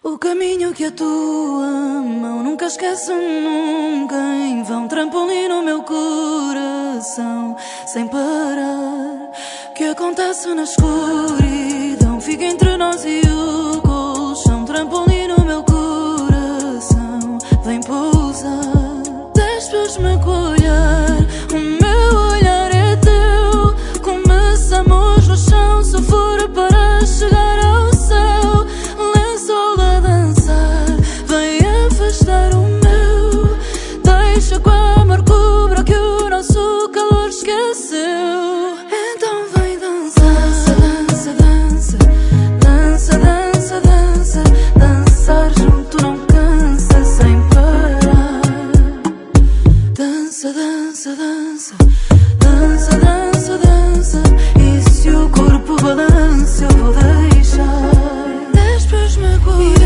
O caminho que a tua mão nunca esquece nunca. Em vão trampolim no meu coração, sem parar. Que acontece na escuridão, fica entre nós e o colchão. Trampolim no meu coração, vem pousar. Despedes-me com o olhar, o meu olhar é teu. Começamos no chão, se for para chegar ao céu. Lençol a dançar, vem afastar o meu. Deixa que o amor cubra que o nosso calor esqueceu. Então vem dançar, dança, dança, dança, dança, dança. Dançar junto não cansa sem parar. Dança, dança, dança, dança, dança, dança. E se o corpo balança eu vou deixar. Despedes-me com